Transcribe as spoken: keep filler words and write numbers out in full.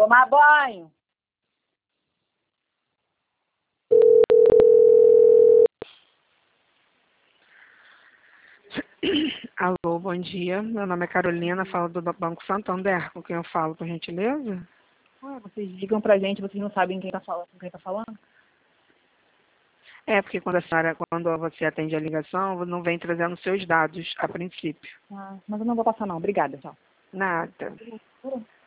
tomar banho. Alô, bom dia. Meu nome é Carolina, falo do Banco Santander. Com quem eu falo, por gentileza? Ué, vocês ligam pra gente, vocês não sabem quem tá falando, com quem tá falando? É, porque quando a senhora, quando você atende a ligação, não vem trazendo seus dados a princípio. Ah, mas eu não vou passar não. Obrigada, tchau. Nada.